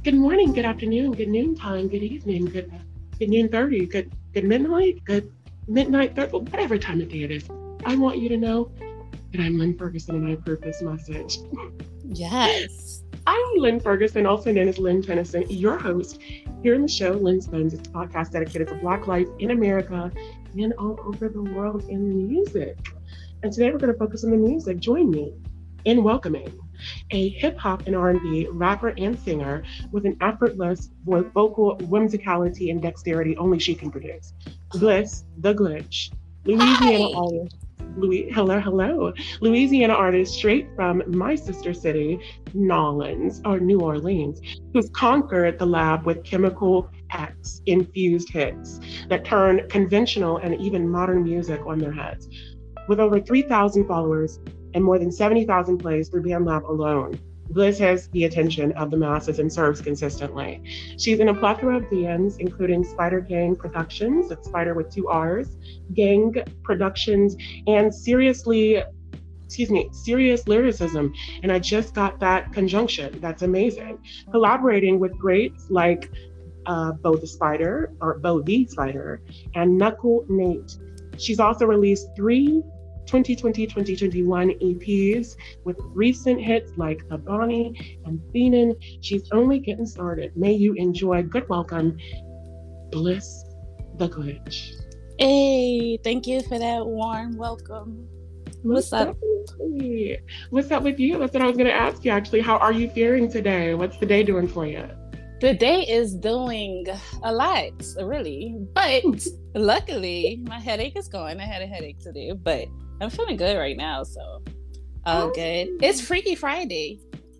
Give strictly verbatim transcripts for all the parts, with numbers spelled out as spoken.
Good morning, good afternoon, good noontime, good evening, good good noon thirty, good good midnight, good midnight thirty, whatever time of day it is. I want you to know that I'm Lynn Ferguson and I approve this message. Yes. I'm Lynn Ferguson, also known as Lynn Tennyson, your host here in the show, Lynn Spins. It's a podcast dedicated to Black life in America and all over the world in music. And today we're going to focus on the music. Join me in welcoming a hip hop and R and B rapper and singer with an effortless vocal whimsicality and dexterity only she can produce. Bliss the Glitch, Louisiana Hi. artist. Louis, hello, hello. Louisiana artist straight from my sister city, Nolans, or New Orleans, who's conquered the lab with chemical X infused hits that turn conventional and even modern music on their heads. With over three thousand followers and more than seventy thousand plays through BandLab alone, Bliss has the attention of the masses and serves consistently. She's in a plethora of bands, including Spider Gang Productions, that's Spider with two R's, Gang Productions, and Seriously, excuse me, Serious Lyricism. And I just got that conjunction. That's amazing. Collaborating with greats like uh, Bo the Spider, or Bo the Spider, and Knuckle Nate. She's also released three twenty twenty to twenty twenty-one E Ps with recent hits like Abani and Phenon. She's only getting started. May you enjoy. Good welcome, Bliss the Glitch. Hey, thank you for that warm welcome. What's up? Definitely. What's up with you? That's what I was going to ask you, actually. How are you faring today? What's the day doing for you? The day is doing a lot, really. But luckily, my headache is gone. I had a headache today, but I'm feeling good right now, so all Oh. good. It's Freaky Friday.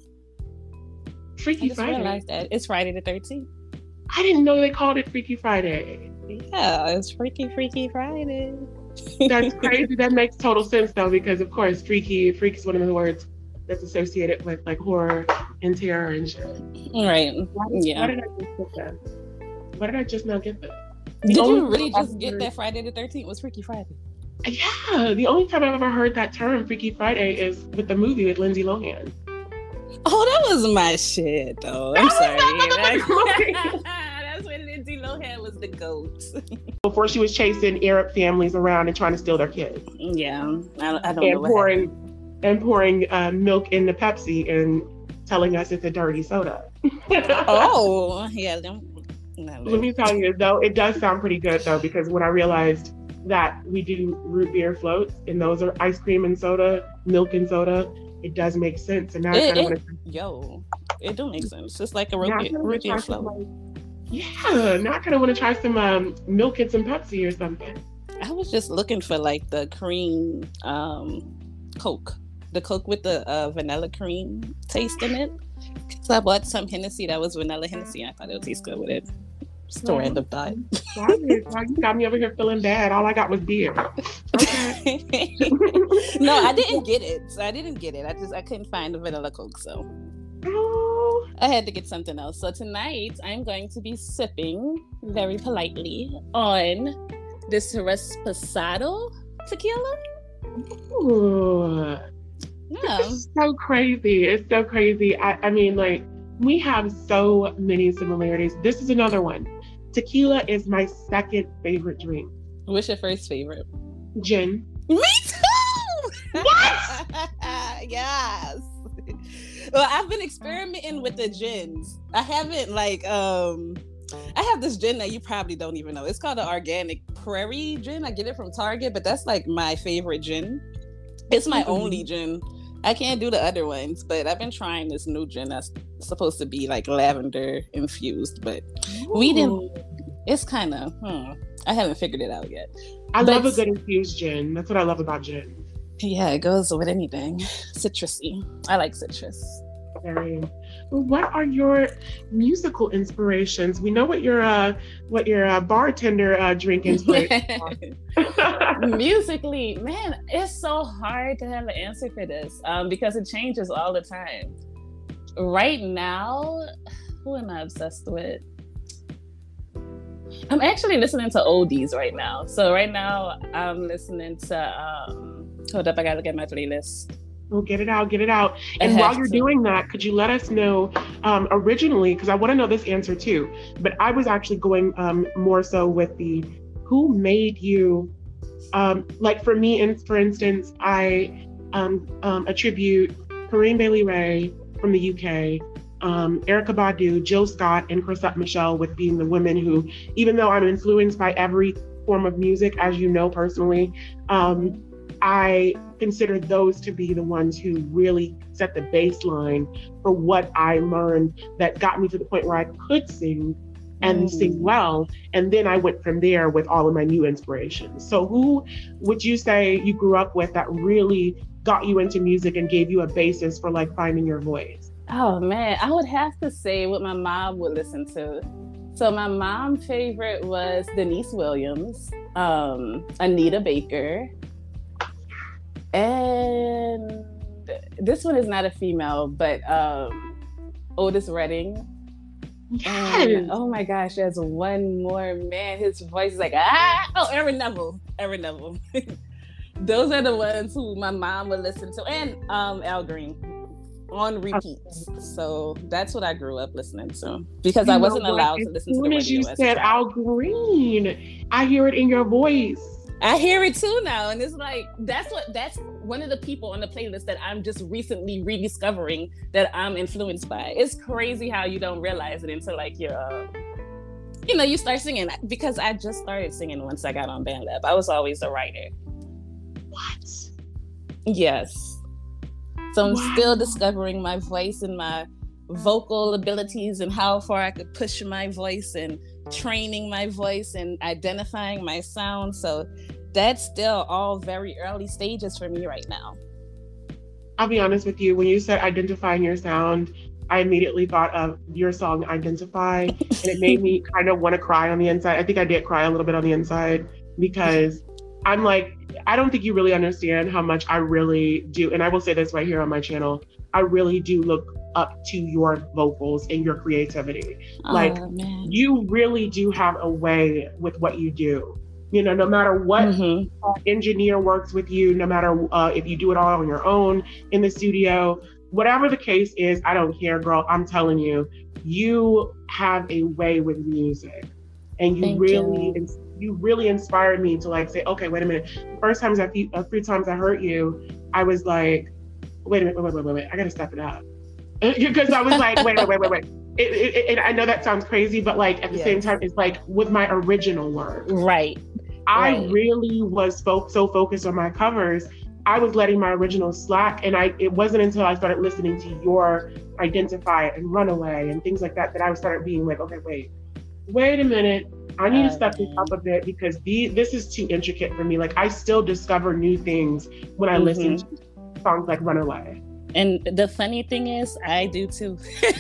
Freaky I just Friday. realized that. It's Friday the thirteenth. I didn't know they called it Freaky Friday. Yeah, it's Freaky, Freaky Friday. That's crazy. That makes total sense, though, because, of course, freaky, freak is one of the words that's associated with, like, horror and terror and shit. Right. Why did, Yeah. why did I just get that? Why did I just now get that? Did only you really time just I've get heard- that Friday the thirteenth was Freaky Friday? Yeah, the only time I've ever heard that term, Freaky Friday, is with the movie with Lindsay Lohan. Oh, that was my shit, though. I'm That was sorry. not the That's when Lindsay Lohan was the goat. Before she was chasing Arab families around and trying to steal their kids. Yeah, I, don't- I don't know And what pouring, and pouring uh, milk in the Pepsi and telling us it's a dirty soda. Oh, yeah. Them, no, Let me tell you, though, it does sound pretty good, though, because when I realized that we do root beer floats and those are ice cream and soda, milk and soda, it does make sense. And now I It- kind of it- want to. yo, it don't make sense. It's like a Now I root kinda beer, wanna root beer try some, float. like- Yeah, now I kind of want to try some um, milk and some Pepsi or something. I was just looking for like the cream um, Coke, the Coke with the uh, vanilla cream taste in it. So I bought some Hennessy that was vanilla Hennessy, and I thought it would taste good with it. Just a Oh. random thought. Why you why you got me over here feeling bad? All I got was beer. Okay. No, I didn't get it. So I didn't get it. I just I couldn't find the vanilla Coke, so Oh, I had to get something else. So tonight I'm going to be sipping very politely on this Reposado tequila. ooh. Yeah. It's so crazy. It's so crazy. I, I mean, like, we have so many similarities. This is another one. Tequila is my second favorite drink. What's your first favorite? Gin. Me too. What? Yes. Well, I've been experimenting with the gins. I haven't like um I have this gin that you probably don't even know. It's called the Organic Prairie Gin. I get it from Target, but that's like my favorite gin. It's my Mhm. only gin. I can't do the other ones, but I've been trying this new gin that's supposed to be like lavender infused, but we didn't. It's kind of, hmm, I haven't figured it out yet. I love a But- good infused gin. That's what I love about gin. Yeah, it goes with anything. Citrusy. I like citrus. Very. What are your musical inspirations? We know what your uh, what your uh, bartender uh, drink inspiration. Musically, man, it's so hard to have an answer for this um, because it changes all the time. Right now, who am I obsessed with? I'm actually listening to oldies right now. So right now, I'm listening to. Um, hold up, I gotta look at my playlist. Well, get it out, get it out. I And while have you're to. doing that, could you let us know um, originally, because I want to know this answer too, but I was actually going um, more so with the who made you, um, like for me, in, for instance, I um, um, attribute Corinne Bailey Rae from the U K, um, Erykah Badu, Jill Scott, and Chrisette Michele with being the women who, even though I'm influenced by every form of music, as you know personally, um, I consider those to be the ones who really set the baseline for what I learned that got me to the point where I could sing and Mm. sing well. And then I went from there with all of my new inspirations. So who would you say you grew up with that really got you into music and gave you a basis for like finding your voice? Oh man, I would have to say what my mom would listen to. So my mom's favorite was Denise Williams, um, Anita Baker, and this one is not a female, but um, Otis Redding. Yes. And, oh my gosh, there's one more man. His voice is like, ah, oh, Aaron Neville, Aaron Neville. Those are the ones who my mom would listen to, and um, Al Green on repeat. So that's what I grew up listening to because You I know wasn't what? allowed As to listen to soon the as radio you as a said Al child. Green, I hear it in your voice. I hear it too now, and it's like that's what that's one of the people on the playlist that I'm just recently rediscovering that I'm influenced by. It's crazy how you don't realize it until like you're, uh, you know, you start singing. Because I just started singing once I got on BandLab. I was always a writer. What? Yes. So I'm Wow. still discovering my voice and my vocal abilities and how far I could push my voice and training my voice and identifying my sound. So that's still all very early stages for me right now. I'll be honest with you. When you said identifying your sound, I immediately thought of your song Identify, and it made me kind of want to cry on the inside. I think I did cry a little bit on the inside because I'm like, I don't think you really understand how much I really do. And I will say this right here on my channel. I really do look up to your vocals and your creativity. Oh, like man. you really do have a way with what you do. You know, no matter what Mhm. uh, engineer works with you, no matter uh, if you do it all on your own in the studio, whatever the case is, I don't care, girl. I'm telling you, you have a way with music, and you Thank really, you. ins- you really inspired me to like say, okay, wait a minute. The first times I, fe- a few times I heard you, I was like, wait a minute, wait, wait, wait, wait, wait. I gotta step it up because I was like, wait, wait, wait, wait, wait. It, it, it, and I know that sounds crazy, but like at the Yes. same time, it's like with my original work. Right. I Right. really was fo- so focused on my covers, I was letting my original slack. And I it wasn't until I started listening to your Identify and Runaway and things like that that I started being like, okay, wait, wait a minute. I need Uh, to step this up a bit because the, this is too intricate for me. Like I still discover new things when I listen to songs like Runaway. And the funny thing is, I do too.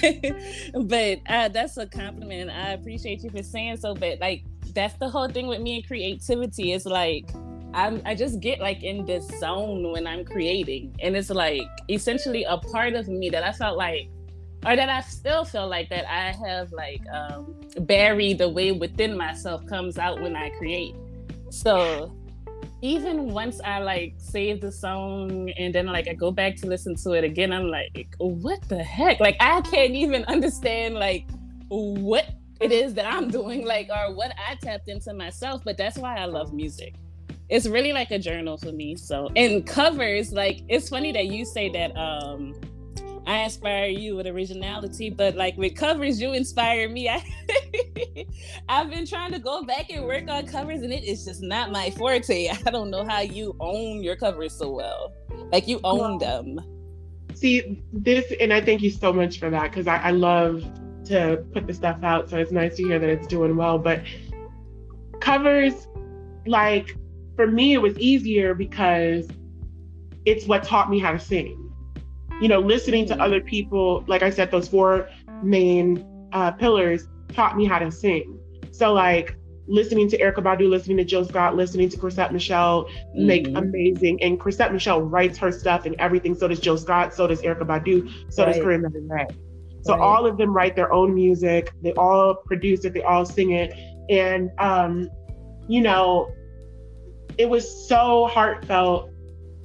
But uh, that's a compliment. I appreciate you for saying so. But like, that's the whole thing with me and creativity. It's like, I'm, I just get like in this zone when I'm creating. And it's like essentially a part of me that I felt like, or that I still feel like that I have like um, buried away within myself comes out when I create. So even once I like save the song and then like I go back to listen to it again, I'm like, what the heck? Like I can't even understand like what it is that I'm doing, like, or what I tapped into myself. But that's why I love music. It's really like a journal for me. So, and covers, like, it's funny that you say that um I inspire you with originality, but like with covers, you inspire me. I, I've been trying to go back and work on covers, and it is just not my forte. I don't know how you own your covers so well. Like you own them. See, this, and I thank you so much for that because I, I love to put the stuff out. So it's nice to hear that it's doing well. But covers, like, for me, it was easier because it's what taught me how to sing. You know, listening to other people, like I said, those four main uh, pillars taught me how to sing. So like listening to Erykah Badu, listening to Jill Scott, listening to Chrisette Michele make Mhm. amazing. And Chrisette Michele writes her stuff and everything. So does Jill Scott, so does Erykah Badu, so does Right. Corinne Bailey Rae. So Right. all of them write their own music. They all produce it. They all sing it. And, um, you know, it was so heartfelt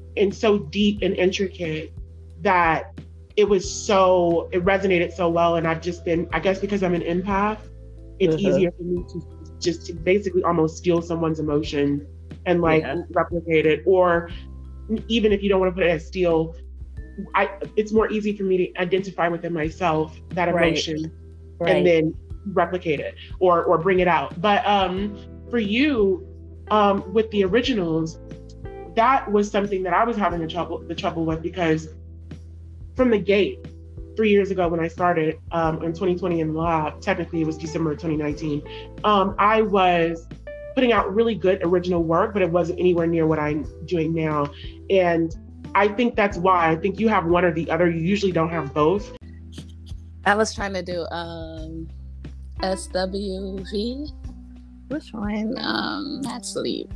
and so deep and intricate that it was so, it resonated so well. And I've just been, I guess because I'm an empath, it's uh-huh. easier for me to just to basically almost steal someone's emotion and like yeah. replicate it. Or even if you don't want to put it as steal, I, it's more easy for me to identify within myself that emotion right. Right. and then replicate it or or bring it out. But um, for you, um, with the originals, that was something that I was having the trouble the trouble with, because from the gate, three years ago when I started um, in twenty twenty in the lab, technically it was December twenty nineteen, um, I was putting out really good original work, but it wasn't anywhere near what I'm doing now. And I think that's why. I think you have one or the other. You usually don't have both. I was trying to do um, S W V. Which one? Um, not Sleep.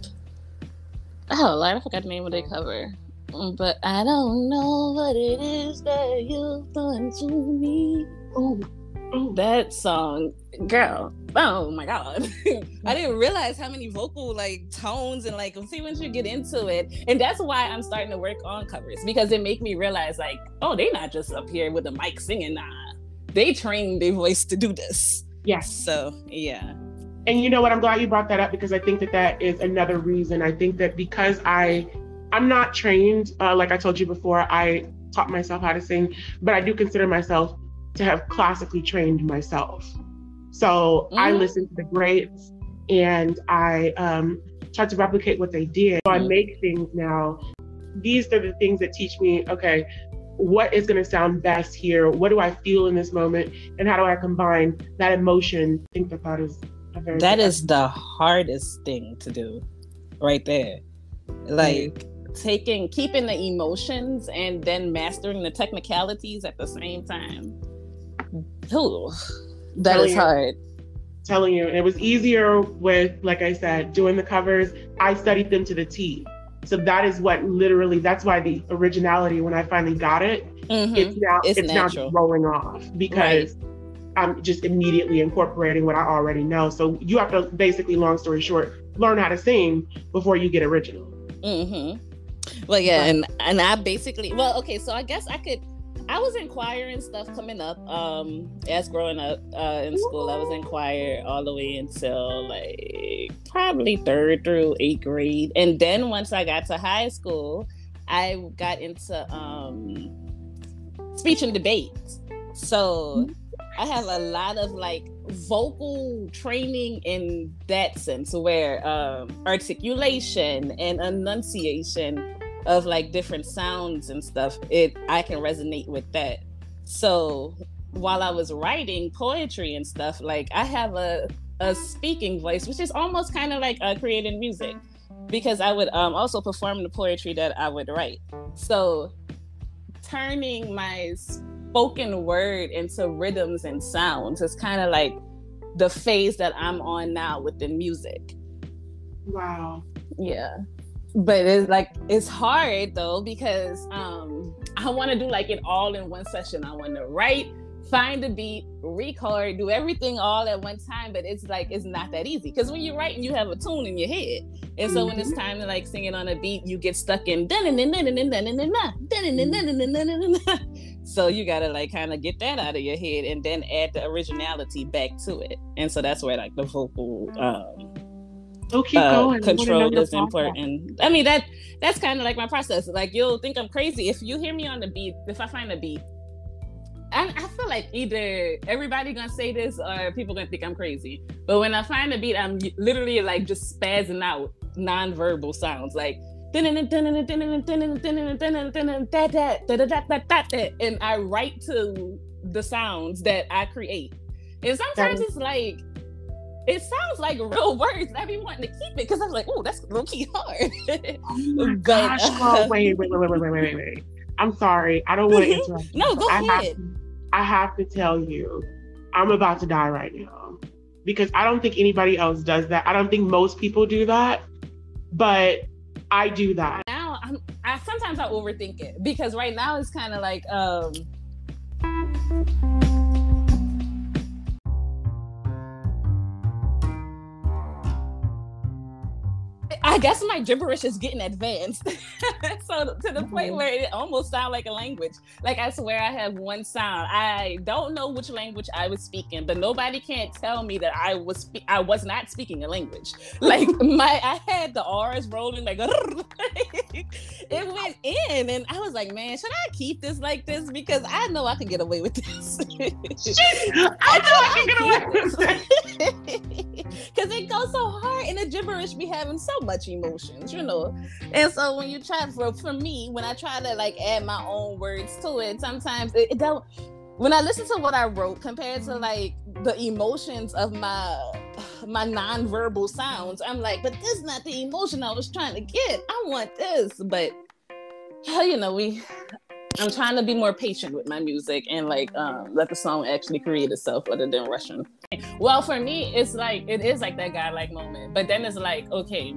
Oh, Lord, I forgot the name of the cover. But I don't know what it is that you've done to me. Oh, oh, that song, girl. Oh my God. I didn't realize how many vocal like tones and like, see, once you get into it. And that's why I'm starting to work on covers, because it make me realize like, oh, they not just up here with a mic singing. Nah, they trained their voice to do this. Yes. So, yeah. And you know what? I'm glad you brought that up, because I think that that is another reason. I think that because I, I'm not trained, uh, like I told you before, I taught myself how to sing, but I do consider myself to have classically trained myself. So mm. I listen to the greats and I um, try to replicate what they did. So I make things now. These are the things that teach me, okay, what is gonna sound best here? What do I feel in this moment? And how do I combine that emotion? I think that that is a very That is thing. The hardest thing to do right there. Like, mm. taking keeping the emotions and then mastering the technicalities at the same time. Ooh, that telling is hard. You, telling you, and it was easier with, like I said, doing the covers. I studied them to the T. So that is what literally, that's why the originality, when I finally got it, mm-hmm. it's now it's, it's now just rolling off, because right. I'm just immediately incorporating what I already know. So you have to basically, long story short, learn how to sing before you get original. Mm-hmm. Well, yeah, right. and and I basically, well, okay, so I guess I could, I was in choir and stuff coming up. Um, as growing up uh, in school, I was in choir all the way until like probably third through eighth grade, and then once I got to high school, I got into um, speech and debate. So I have a lot of like vocal training in that sense, where um, articulation and enunciation of like different sounds and stuff, it I can resonate with that. So while I was writing poetry and stuff, like I have a a speaking voice, which is almost kind of like uh, creating music, because I would um, also perform the poetry that I would write. So turning my spoken word into rhythms and sounds is kind of like the phase that I'm on now with the music. Wow. Yeah. But it's like, it's hard though, because um, I want to do like it all in one session. I want to write, find a beat, record, do everything all at one time. But it's like, it's not that easy, because when you're writing, you have a tune in your head. And so mm-hmm. when it's time to like sing it on a beat, you get stuck in so you gotta like kind of get that out of your head and then add the originality back to it. And so that's where like the vocal um Oh, keep uh, going. Control is important. I mean, that that's kind of like my process. Like, you'll think I'm crazy if you hear me on the beat. If I find a beat, I, I feel like either everybody gonna say this or people gonna think I'm crazy. But when I find a beat, I'm literally like just spazzing out non-verbal sounds, like and I write to the sounds that I create. And sometimes it's like, it sounds like real words. I be wanting to keep it because I was like, oh, that's low key hard. Oh my but, gosh, uh, wait, wait, wait, wait, wait, wait, wait. I'm sorry. I don't want to interrupt. No, go I ahead. Have to, I have to tell you, I'm about to die right now, because I don't think anybody else does that. I don't think most people do that, but I do that. Now, I'm, I sometimes I overthink it, because right now it's kind of like, um, I guess my gibberish is getting advanced. So to the point where it almost sounds like a language. Like, I swear I have one sound. I don't know which language I was speaking, but nobody can't tell me that I was spe- I was not speaking a language. Like, my I had the R's rolling like it went in, and I was like, man, should I keep this like this? Because I know I can get away with this. I know I can get away with this. Because it goes so hard, and the gibberish be having so much emotions, you know. And so when you try, for, for me, when I try to like add my own words to it, sometimes it, it don't. When I listen to what I wrote compared to like the emotions of my my non-verbal sounds, I'm like, but this is not the emotion I was trying to get. I want this, but you know, we. I'm trying to be more patient with my music and like um, let the song actually create itself other than rushing. Well, for me, it's like, it is like that godlike moment. But then it's like, okay,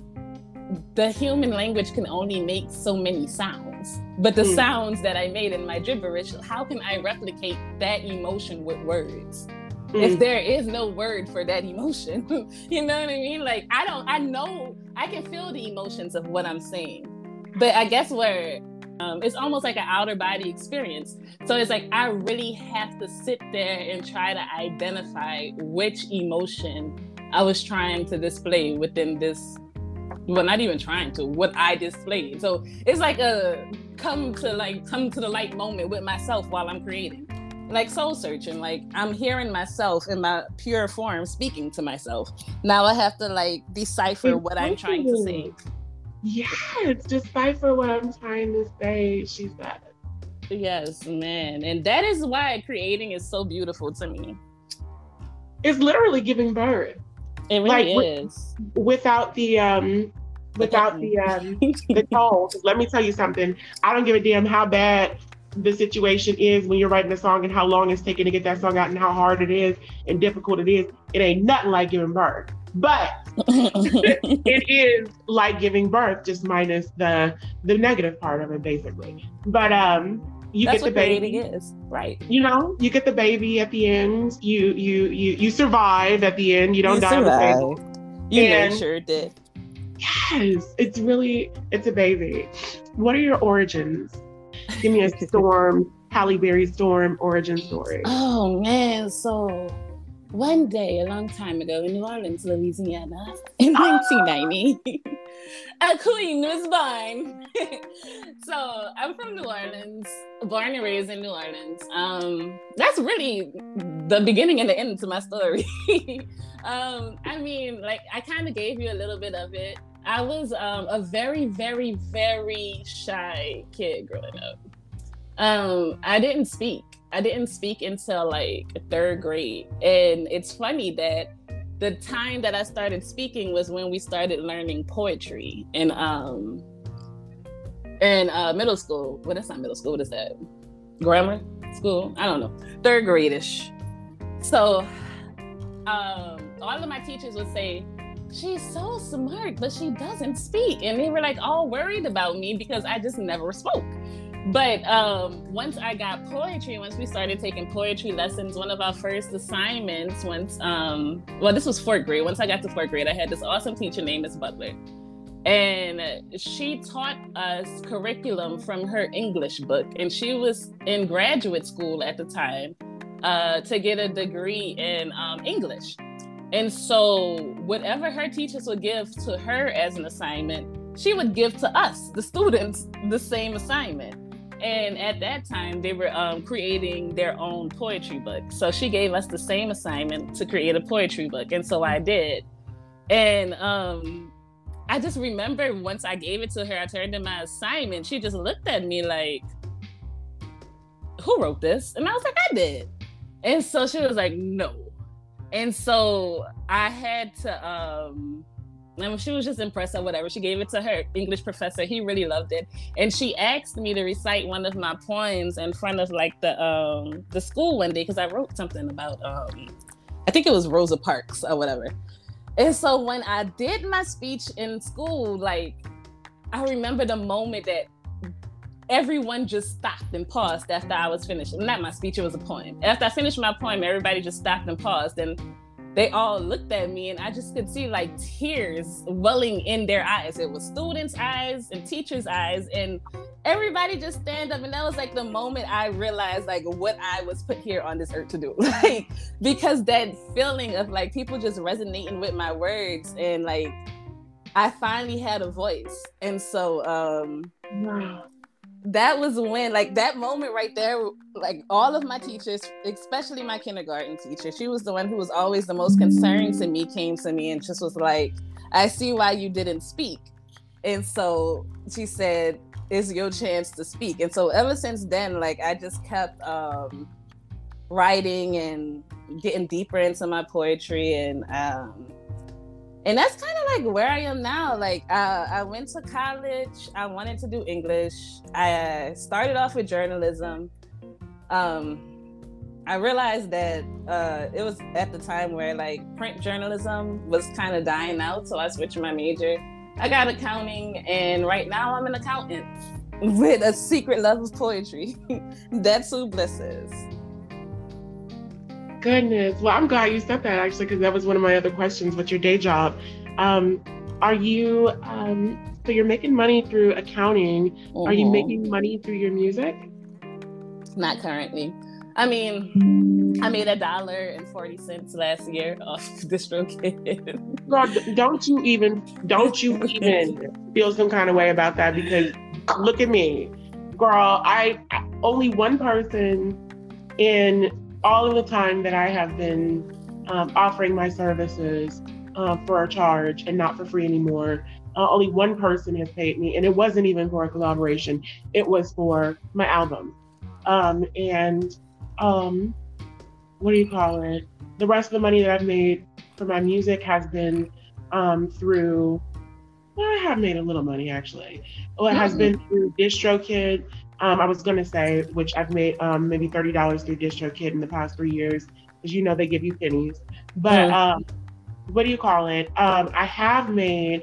the human language can only make so many sounds. But the mm. sounds that I made in my gibberish, how can I replicate that emotion with words? Mm. If there is no word for that emotion, you know what I mean? Like, I don't, I know, I can feel the emotions of what I'm saying. But I guess where, Um, it's almost like an outer body experience. So it's like, I really have to sit there and try to identify which emotion I was trying to display within this, well, not even trying to, what I displayed. So it's like a come to like, come to the light moment with myself while I'm creating. Like soul searching, like I'm hearing myself in my pure form speaking to myself. Now I have to like decipher what I'm trying to say. Yes, decipher what I'm trying to say, she said. Yes, man. And that is why creating is so beautiful to me. It's literally giving birth. It really like, is. With, without the um without the um the toll. Let me tell you something. I don't give a damn how bad the situation is when you're writing a song and how long it's taking to get that song out and how hard it is and difficult it is. It ain't nothing like giving birth. But it is like giving birth, just minus the the negative part of it, basically. But um, you That's get the baby. Is. Right. You know, you get the baby at the end. You you you you survive at the end. You don't you die on the table. You and, sure did. Yes, it's really it's a baby. What are your origins? Give me a Storm, Halle Berry Storm origin story. Oh man, so. One day, a long time ago, in New Orleans, Louisiana, in nineteen ninety, a queen was born. So I'm from New Orleans, born and raised in New Orleans. Um, that's really the beginning and the end to my story. um, I mean, like, I kind of gave you a little bit of it. I was um, a very, very, very shy kid growing up. Um, I didn't speak. I didn't speak until like third grade. And it's funny that the time that I started speaking was when we started learning poetry in um in uh, middle school. Well, that's not middle school. What is that? Grammar school? I don't know. Third grade-ish. So um, all of my teachers would say, she's so smart, but she doesn't speak. And they were like all worried about me because I just never spoke. But um, once I got poetry, once we started taking poetry lessons, one of our first assignments, once, um, well, this was fourth grade. Once I got to fourth grade, I had this awesome teacher named Miss Butler. And she taught us curriculum from her English book. And she was in graduate school at the time uh, to get a degree in um, English. And so whatever her teachers would give to her as an assignment, she would give to us, the students, the same assignment. And at that time, they were um, creating their own poetry book. So she gave us the same assignment to create a poetry book. And so I did. And um, I just remember once I gave it to her, I turned in my assignment. She just looked at me like, who wrote this? And I was like, I did. And so she was like, no. And so I had to, um, and she was just impressed or whatever. She gave it to her English professor. He really loved it. And she asked me to recite one of my poems in front of like the um, the school one day because I wrote something about, um, I think it was Rosa Parks or whatever. And so when I did my speech in school, like, I remember the moment that everyone just stopped and paused after I was finished. Not my speech, it was a poem. After I finished my poem, everybody just stopped and paused. And they all looked at me and I just could see like tears welling in their eyes. It was students' eyes and teachers' eyes, and everybody just stand up. And that was like the moment I realized like what I was put here on this earth to do. Like, because that feeling of like people just resonating with my words, and like I finally had a voice. And so um Wow. that was when, like, that moment right there, like all of my teachers, especially my kindergarten teacher, she was the one who was always the most concerned to me, came to me and just was like, I see why you didn't speak. And so she said, it's your chance to speak. And so ever since then, like, I just kept um, writing and getting deeper into my poetry. And um, And that's kind of like where I am now. Like, uh, I went to college. I wanted to do English. I started off with journalism. Um, I realized that uh, it was at the time where like print journalism was kind of dying out. So I switched my major. I got accounting, and right now I'm an accountant with a secret love of poetry. That's who Bliss is. Goodness. Well, I'm glad you said that, actually, because that was one of my other questions. What's your day job? Um, are you, um, so you're making money through accounting. Mm-hmm. Are you making money through your music? Not currently. I mean, I made a dollar and forty cents last year off DistroKid. Girl, don't you even, don't you even feel some kind of way about that, because look at me. Girl, I, only one person in all of the time that I have been um, offering my services uh, for a charge and not for free anymore, uh, only one person has paid me, and it wasn't even for a collaboration. It was for my album. Um, and um, what do you call it? The rest of the money that I've made for my music has been um, through, well, I have made a little money actually. Well, it has been through DistroKid. Um, I was gonna say, which I've made um, maybe thirty dollars through DistroKid in the past three years, because you know they give you pennies. But mm. um, what do you call it? Um, I have made,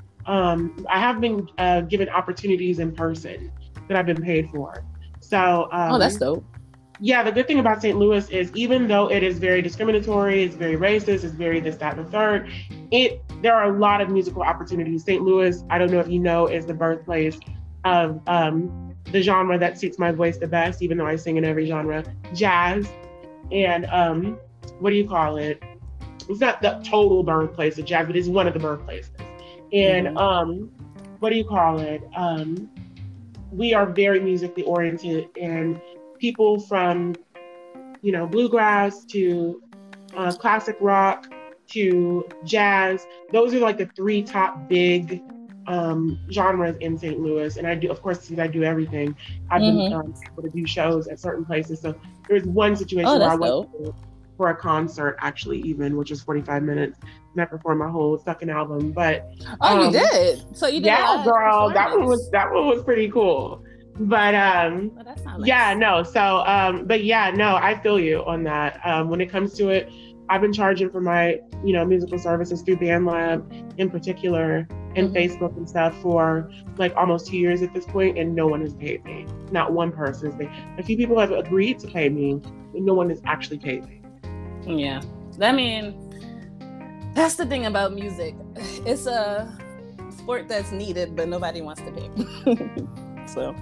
um, I have been uh, given opportunities in person that I've been paid for. So um, oh, that's dope. Yeah, the good thing about Saint Louis is, even though it is very discriminatory, it's very racist, it's very this, that, and the third, it there are a lot of musical opportunities. Saint Louis, I don't know if you know, is the birthplace of um, the genre that suits my voice the best, even though I sing in every genre, jazz. And um, what do you call it? It's not the total birthplace of jazz, but it's one of the birthplaces. And mm-hmm. um, what do you call it? Um, we are very musically oriented, and people from, you know, bluegrass to uh, classic rock to jazz, those are like the three top big um, genres in Saint Louis. And I do, of course, since I do everything, I've mm-hmm. been um, able to do shows at certain places. So there was one situation oh, where I went dope. for a concert, actually, even, which was forty-five minutes, and I performed my whole second album. But oh, um, you did? So you did? Yeah, girl, that one was that one was pretty cool. But um, oh, that's not nice. yeah, no. So, um, but yeah, no, I feel you on that. Um, when it comes to it, I've been charging for my, you know, musical services through BandLab in particular, and mm-hmm. Facebook and stuff for like almost two years at this point, and no one has paid me. Not one person has paid. A few people have agreed to pay me, but no one has actually paid me. Yeah, I mean, that's the thing about music. It's a sport that's needed, but nobody wants to pay. So,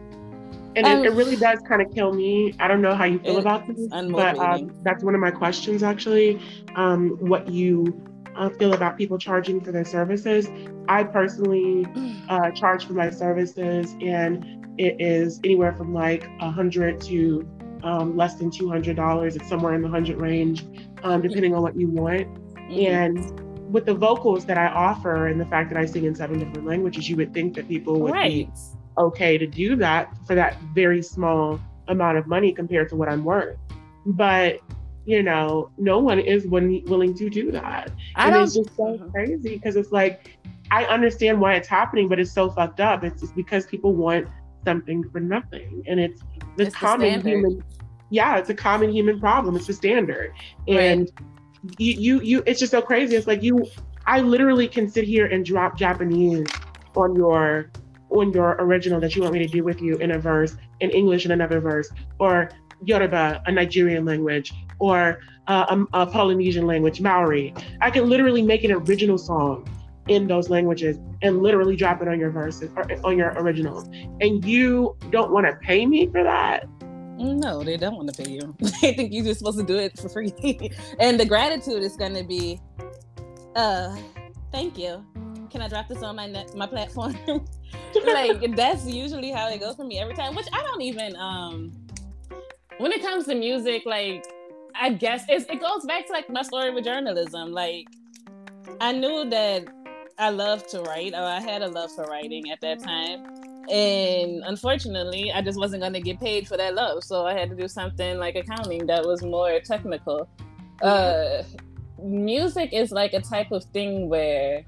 and um, it, it really does kind of kill me. I don't know how you feel about this, but uh, that's one of my questions, actually. Um, what you uh, feel about people charging for their services. I personally uh, charge for my services, and it is anywhere from like a hundred to um, less than two hundred dollars. It's somewhere in the hundred range, um, depending on what you want. Mm-hmm. And with the vocals that I offer, and the fact that I sing in seven different languages, you would think that people would right. be okay to do that for that very small amount of money compared to what I'm worth. But, you know, no one is willing to do that. I and don't... it's just so crazy, because it's like, I understand why it's happening, but it's so fucked up. It's just because people want something for nothing. And it's the it's common the human, yeah, it's a common human problem. It's the standard. And right. you, you, you, it's just so crazy. It's like you, I literally can sit here and drop Japanese on your on your original that you want me to do with you in a verse, in English in another verse, or Yoruba, a Nigerian language, or uh, a, a Polynesian language, Maori. I can literally make an original song in those languages and literally drop it on your verses or on your originals. And you don't want to pay me for that? No, they don't want to pay you. They think you're just supposed to do it for free. And the gratitude is going to be, uh, thank you. Can I drop this on my net, my platform? Like, that's usually how it goes for me every time, which I don't even, um, when it comes to music, like, I guess it's, it goes back to like my story with journalism. Like, I knew that I loved to write, or I had a love for writing at that time. And unfortunately, I just wasn't going to get paid for that love. So I had to do something like accounting that was more technical. Uh, music is like a type of thing where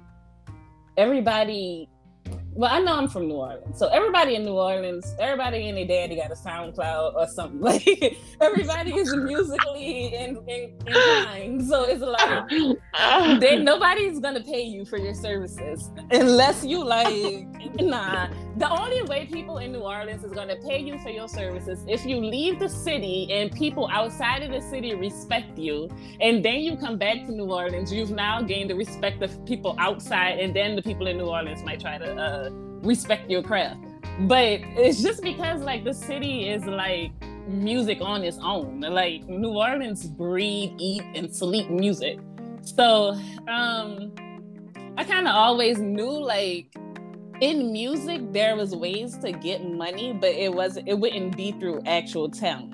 everybody, well, I know I'm from New Orleans. So everybody in New Orleans, everybody and their daddy got a SoundCloud or something. Like, everybody is musically in, in, inclined. So it's like, then nobody's going to pay you for your services unless you like, nah. The only way people in New Orleans is going to pay you for your services if you leave the city and people outside of the city respect you, and then you come back to New Orleans, you've now gained the respect of people outside, and then the people in New Orleans might try to uh, respect your craft. But it's just because like the city is like music on its own. Like, New Orleans breathe, eat, and sleep music. So um, I kind of always knew like, in music, there was ways to get money, but it wasn't, it wouldn't be through actual talent.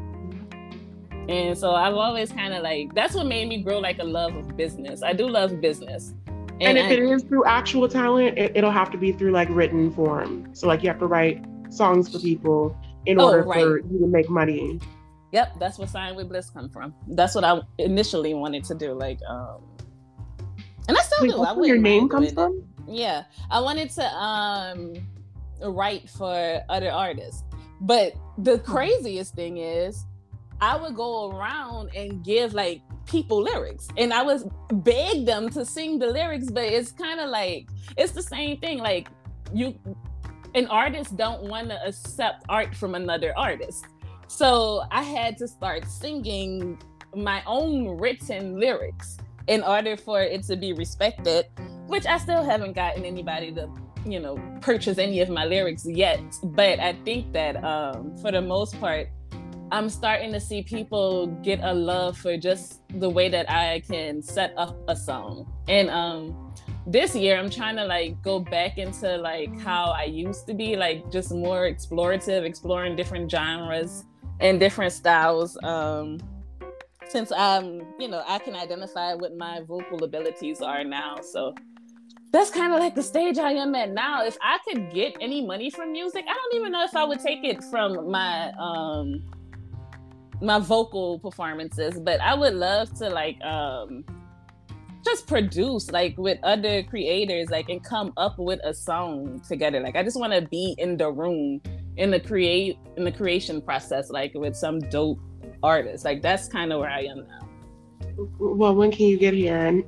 And so I've always kind of like, that's what made me grow like a love of business. I do love business. And, and if I, it is through actual talent, it, it'll have to be through like written form. So like you have to write songs for people in oh, order right. for you to make money. Yep, that's where Sign with Bliss come from. That's what I initially wanted to do. Like, um, and I still Wait, do. That's I where your name comes from? It. Yeah, I wanted to um write for other artists, but the craziest thing is I would go around and give like people lyrics, and I would beg them to sing the lyrics, but it's kind of like, it's the same thing. Like, you, an artist don't want to accept art from another artist, so I had to start singing my own written lyrics in order for it to be respected, which I still haven't gotten anybody to, you know, purchase any of my lyrics yet. But I think that um, for the most part, I'm starting to see people get a love for just the way that I can set up a song. And um, this year, I'm trying to like go back into like how I used to be, like just more explorative, exploring different genres and different styles. Um, since I'm, you know, I can identify what my vocal abilities are now. So that's kind of like the stage I am at now. If I could get any money from music, I don't even know if I would take it from my um, my vocal performances, but I would love to like um, just produce like with other creators, like, and come up with a song together. Like, I just want to be in the room in the create in the creation process, like with some dope artist. Like, that's kind of where I am now. Well, when can you get here? And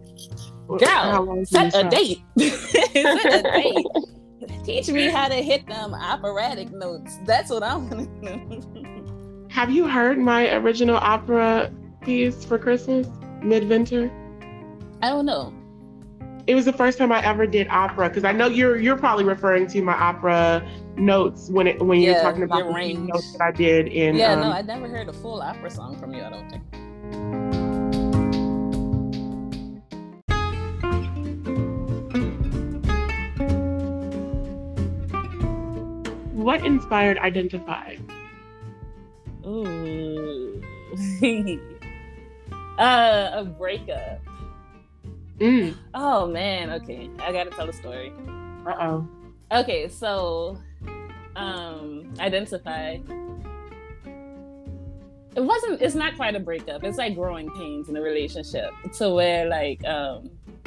girl, set a date. Set a date. Teach me how to hit them operatic notes. That's what I want to know. Have you heard my original opera piece for Christmas, Midwinter? I don't know. It was the first time I ever did opera, because I know you're you're probably referring to my opera notes when it when yeah, you're talking about the range. notes that I did in. Yeah, um, no, I never heard a full opera song from you, I don't think. What inspired Identify? Ooh. uh, a breakup. Mm. Oh man, okay. I gotta tell a story. Uh-oh. Okay, so um Identify. It wasn't it's not quite a breakup. It's like growing pains in a relationship. To where like um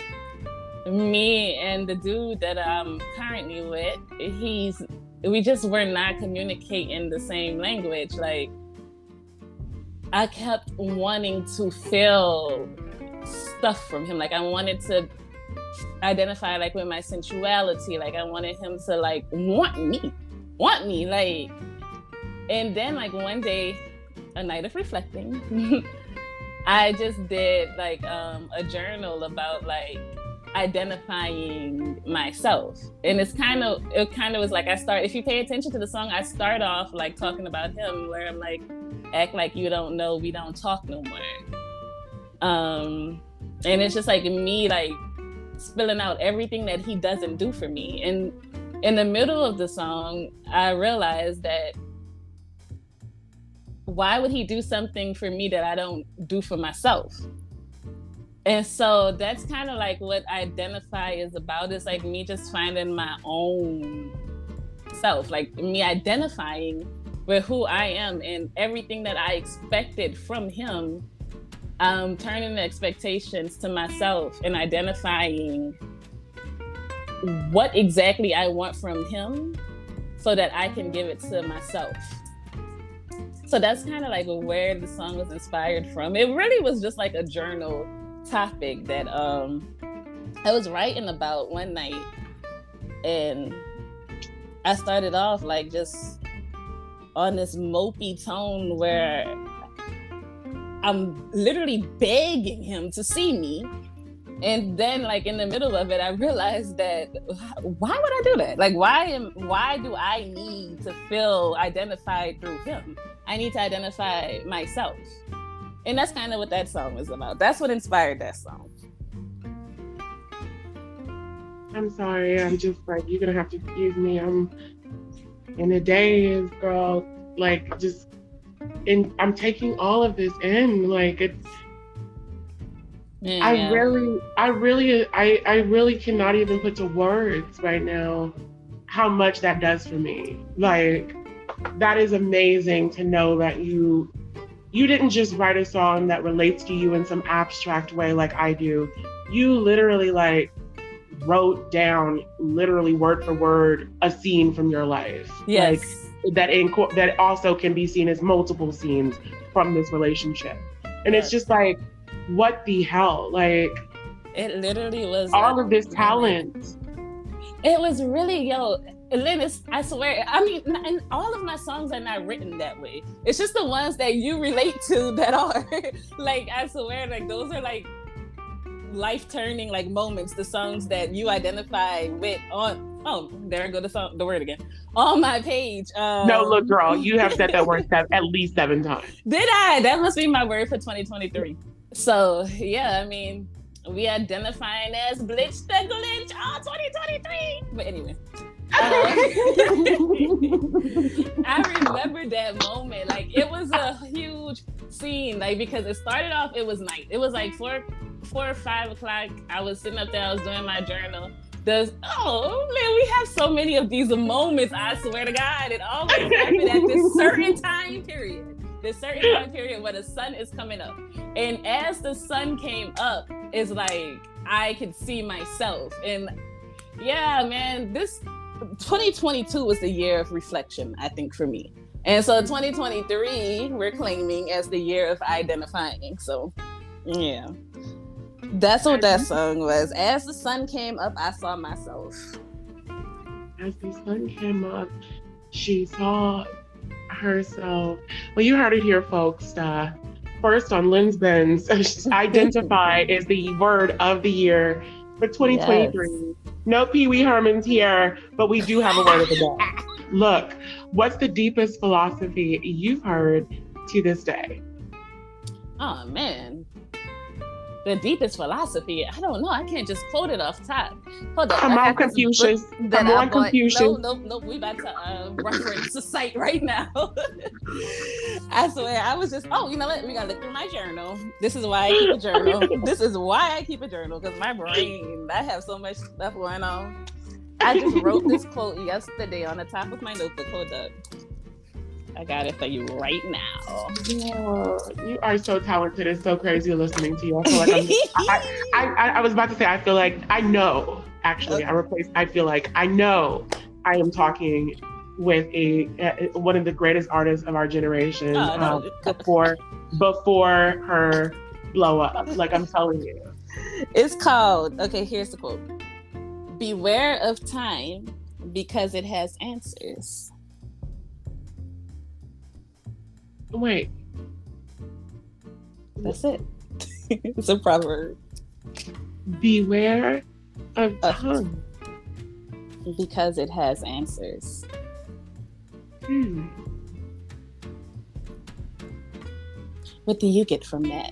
me and the dude that I'm currently with, he's we just were not communicating the same language. Like, I kept wanting to feel stuff from him. Like, I wanted to identify like with my sensuality. Like, I wanted him to like want me, want me. Like, and then like one day a night of reflecting, I just did like um, a journal about like identifying myself. And it's kind of, it kind of was like, I start, if you pay attention to the song, I start off like talking about him, where I'm like, act like you don't know, we don't talk no more. Um, and it's just like me, like spilling out everything that he doesn't do for me. And in the middle of the song, I realized that why would he do something for me that I don't do for myself? And so that's kind of like what Identify is about. It's like me just finding my own self, like me identifying with who I am and everything that I expected from him, um, turning the expectations to myself and identifying what exactly I want from him so that I can give it to myself. So that's kind of like where the song was inspired from. It really was just like a journal topic that um I was writing about one night, and I started off like just on this mopey tone where I'm literally begging him to see me. And then like in the middle of it, I realized that why would I do that? Like why am why do I need to feel identified through him? I need to identify myself. And that's kind of what that song was about. That's what inspired that song. I'm sorry. I'm just like, you're going to have to excuse me. I'm in a daze, girl. Like, just, in, I'm taking all of this in. Like, it's, yeah, I yeah. really, I really, I, I really cannot even put to words right now how much that does for me. Like, that is amazing to know that you, you didn't just write a song that relates to you in some abstract way like I do. You literally like wrote down, literally word for word, a scene from your life. Yes. Like, that in, that also can be seen as multiple scenes from this relationship. And yes. It's just like, what the hell? Like, it literally was all like, of this talent. It was really, yo, Linus, I swear, I mean, and all of my songs are not written that way. It's just the ones that you relate to that are. Like, I swear, like, those are like life-turning like moments, the songs that you identify with on, oh, there I go the song, the word again, on my page. Um, no, look, girl, you have said that word seven, at least seven times. Did I? That must be my word for twenty twenty-three. So, yeah, I mean, we identifying as Blitz the Glitch all twenty twenty-three. But anyway. Uh, I remember that moment. Like, it was a huge scene, like, because it started off, it was night. It was like four, four or five o'clock. I was sitting up there, I was doing my journal. There's, oh man, we have so many of these moments, I swear to God. It always happened at this certain time period. This certain time period where the sun is coming up. And as the sun came up, it's like I could see myself. And yeah, man, this twenty twenty-two was the year of reflection, I think, for me. And so twenty twenty-three, we're claiming as the year of identifying. So, yeah. That's what that song was. As the sun came up, I saw myself. As the sun came up, she saw herself. Well, you heard it here, folks. Uh, first on Lynn's Benz, Identify is the word of the year for twenty twenty-three. Yes. No Pee Wee Herman's here, but we do have a word of the day. Look, what's the deepest philosophy you've heard to this day? Oh, man. The deepest philosophy? I don't know. I can't just quote it off top. Hold on. Come on, Confucius. Come on, Confucius. No, no, no. We about to uh, reference the site right now. I swear, I was just, oh, you know what? We gotta look through my journal. This is why I keep a journal. This is why I keep a journal, because my brain, I have so much stuff going on. I just wrote this quote yesterday on the top of my notebook. Hold up. I got it for you right now. Yeah, you are so talented. It's so crazy listening to you. I feel like I'm, I, I, I, I was about to say, I feel like I know, actually, okay. I replaced, I feel like I know I am talking with a, a one of the greatest artists of our generation oh, no. um, before, before her blow up. Like, I'm telling you. It's called, okay, here's the quote. Beware of time because it has answers. Wait, That's it. It's a proverb. Beware of tongue. Because it has answers. Hmm. What do you get from that?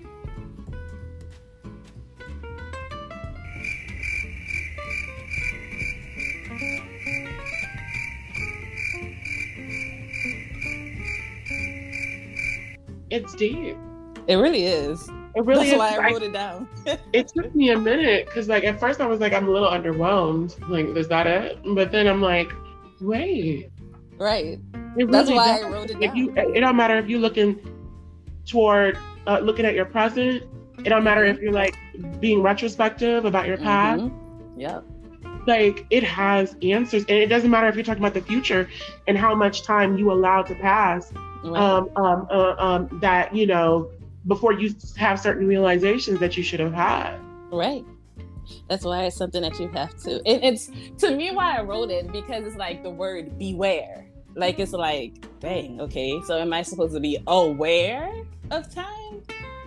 It's deep. It really is. It really That's is. why I I, wrote it down. it took me a minute because, like, at first I was like, I'm a little underwhelmed. Like, is that it? But then I'm like, wait. Right. It That's really why does. I wrote it If down. you, it don't matter if you're looking toward, uh, looking at your present. It don't matter if you're like being retrospective about your past. Mm-hmm. Yep. Like, it has answers, and it doesn't matter if you're talking about the future and how much time you allow to pass. Right. Um, um, uh, um, that you know before you have certain realizations that you should have had. Right. That's why it's something that you have to. It, it's to me why I wrote it, because it's like the word beware. Like, it's like, dang, okay. So am I supposed to be aware of time,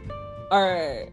or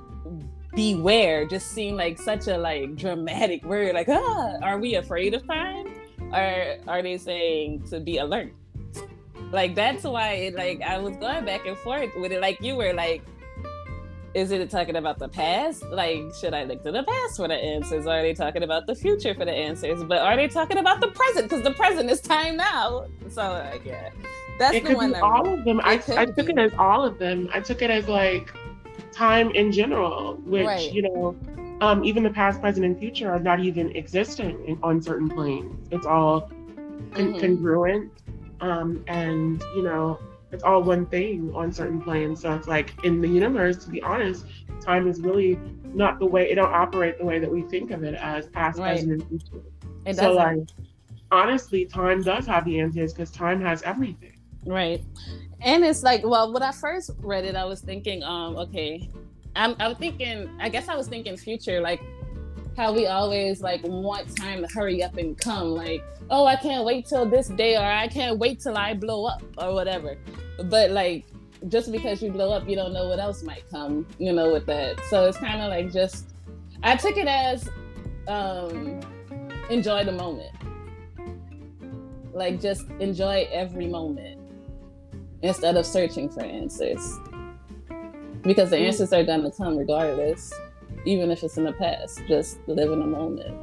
beware just seem like such a like dramatic word? Like, ah, are we afraid of time, or are they saying to be alert? Like, that's why it, like, I was going back and forth with it. Like, you were like, is it talking about the past? Like, should I look to the past for the answers? Or are they talking about the future for the answers? But are they talking about the present? Because the present is time now. So, like, yeah. That's It the could one be that all of them. I, could I took be. it as all of them. I took it as like time in general, which, Right. you know, um, even the past, present, and future are not even existent in, on certain planes. It's all con- Mhm. congruent, um, and, you know, it's all one thing on certain planes. So it's like in the universe, to be honest, time is really not the way, it don't operate the way that we think of it as past, Right. present, and future. It So doesn't. like, honestly, time does have the answers because time has everything. Right. And it's like, well, when I first read it, I was thinking, um, okay, I'm, I was thinking, I guess I was thinking future, like how we always like want time to hurry up and come. Like, oh, I can't wait till this day, or I can't wait till I blow up, or whatever. But like, just because you blow up, you don't know what else might come, you know, with that. So it's kind of like just, I took it as um, enjoy the moment. Like, just enjoy every moment instead of searching for answers. Because the answers are going to come regardless, even if it's in the past. Just live in the moment.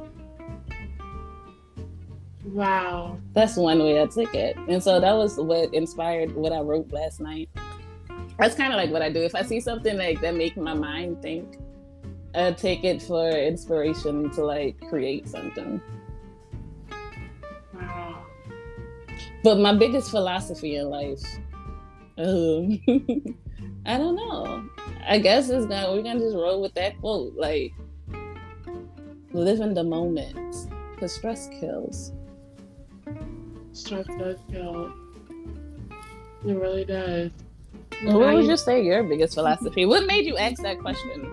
Wow. That's one way I took it. And so that was what inspired what I wrote last night. That's kind of like what I do. If I see something like that make my mind think, I take it for inspiration to like create something. Wow. But my biggest philosophy in life, um, I don't know. I guess it's gonna we're gonna just roll with that quote, like live in the moment, because stress kills. Stress does kill. It really does. What I- would you say your biggest philosophy? What made you ask that question?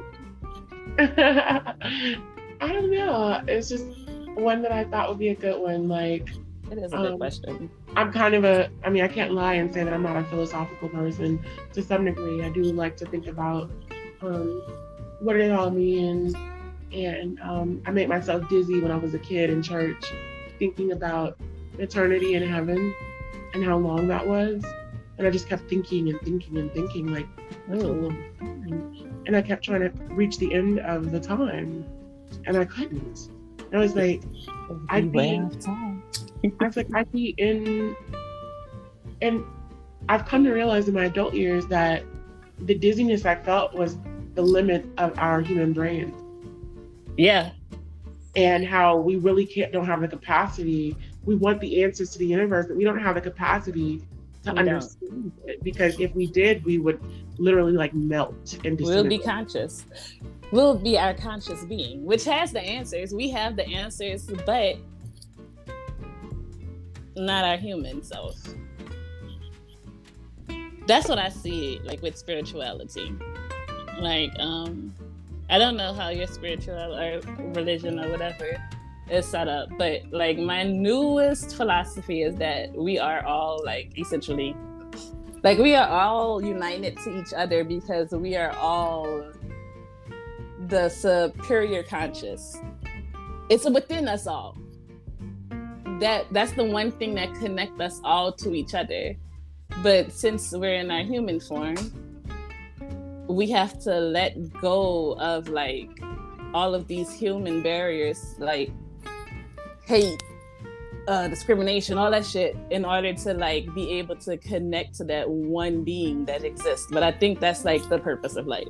I don't know. It's just one that I thought would be a good one. Like, It is a good Um, question. I'm kind of a, I mean, I can't lie and say that I'm not a philosophical person to some degree. I do like to think about um, what it all means. And um, I made myself dizzy when I was a kid in church, thinking about eternity in heaven and how long that was. And I just kept thinking and thinking and thinking, like, that's a long time. And I kept trying to reach the end of the time, and I couldn't. I was like, I'd be, Beware of time. I was like, I'd be in, and I've come to realize in my adult years that the dizziness I felt was the limit of our human brain, Yeah. and how we really can't, don't have the capacity. We want the answers to the universe, but we don't have the capacity to We don't. understand it, because if we did, we would literally like melt and We'll be disintegrate. conscious. We'll be our conscious being, which has the answers. We have the answers, but not our human self. That's what I see, like with spirituality. Like, um, I don't know how your spiritual or religion or whatever is set up, but like my newest philosophy is that we are all like essentially Like we are all united to each other because we are all the superior conscious. It's within us all. That that's the one thing that connects us all to each other. But since we're in our human form, we have to let go of like all of these human barriers, like hate, uh, discrimination, all that shit, in order to like be able to connect to that one being that exists. But I think that's like the purpose of life.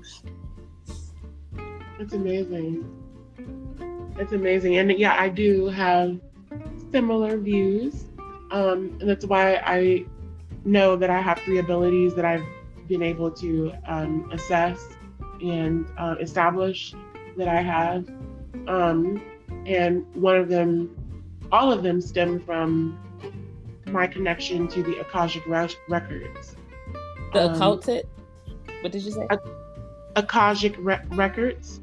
It's amazing. It's amazing. And yeah, I do have similar views. Um, and that's why I know that I have three abilities that I've been able to um, assess and uh, establish that I have. Um, and one of them, all of them stem from my connection to the Akashic Re- Records. The um, occulted? What did you say? Akashic Re- Records.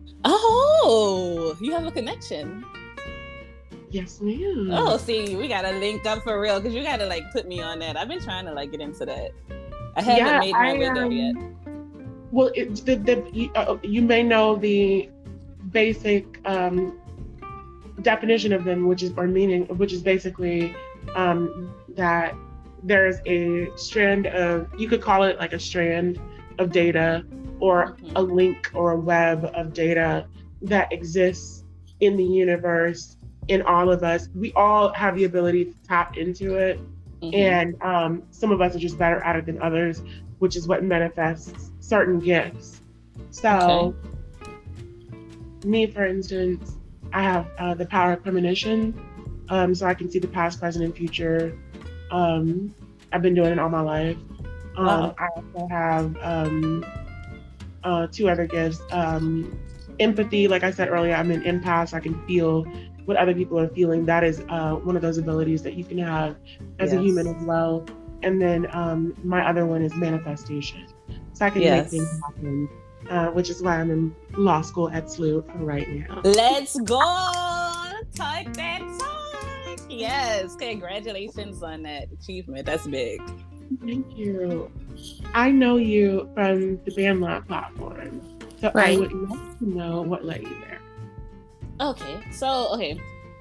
Oh, you have a connection. Yes, ma'am. Oh, see, we gotta link up for real because you gotta like put me on that. I've been trying to like get into that. I haven't yeah, made my I, way there um, yet. Well, it, the, the, you, uh, you may know the basic um, definition of them, which is or meaning, which is basically um, that there's a strand of, you could call it like a strand of data or mm-hmm. a link or a web of data that exists in the universe, in all of us. We all have the ability to tap into it. Mm-hmm. And um, some of us are just better at it than others, which is what manifests certain gifts. So okay. me, for instance, I have uh, the power of premonition. Um, so I can see the past, present, and future. Um, I've been doing it all my life. Um, wow. I also have um, uh, two other gifts. Um, empathy, like I said earlier, I'm an empath. I can feel what other people are feeling. That is uh, one of those abilities that you can have as yes. a human as well. And then um, my other one is manifestation. So I can yes. make things happen, uh, which is why I'm in law school at S L U right now. Let's go! Talk that talk! Yes, congratulations on that achievement. That's big. Thank you. I know you from the BandLab platform. So right. I would love to know what led you there. Okay, so, okay.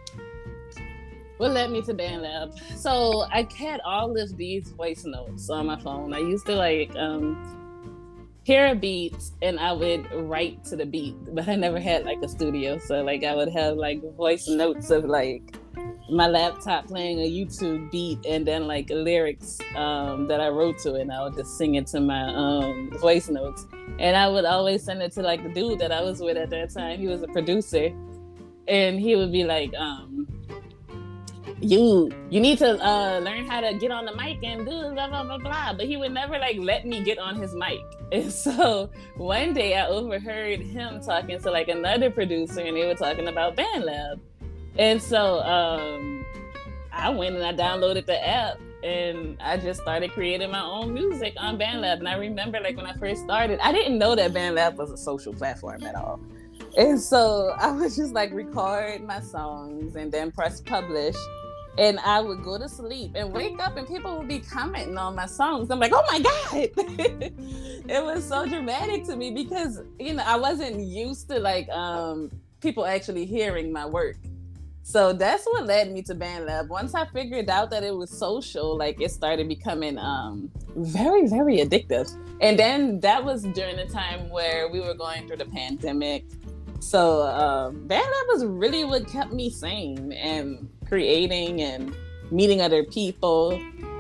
What led me to BandLab? So I had all of these voice notes on my phone. I used to like um, hear a beat and I would write to the beat, but I never had like a studio. So like I would have like voice notes of like my laptop playing a YouTube beat and then like lyrics um, that I wrote to it, and I would just sing it to my um, voice notes. And I would always send it to like the dude that I was with at that time. He was a producer. And he would be like, um, you you need to uh, learn how to get on the mic and do blah, blah, blah, blah. But he would never like let me get on his mic. And so one day I overheard him talking to like another producer, and they were talking about BandLab. And so um, I went and I downloaded the app, and I just started creating my own music on BandLab. And I remember like when I first started, I didn't know that BandLab was a social platform at all. And so I would just like record my songs and then press publish. And I would go to sleep and wake up and people would be commenting on my songs. I'm like, oh my God. It was so dramatic to me because, you know, I wasn't used to like um, people actually hearing my work. So that's what led me to BandLab. Once I figured out that it was social, like it started becoming um, very, very addictive. And then that was during the time where we were going through the pandemic. So uh, BandLab was really what kept me sane and creating and meeting other people.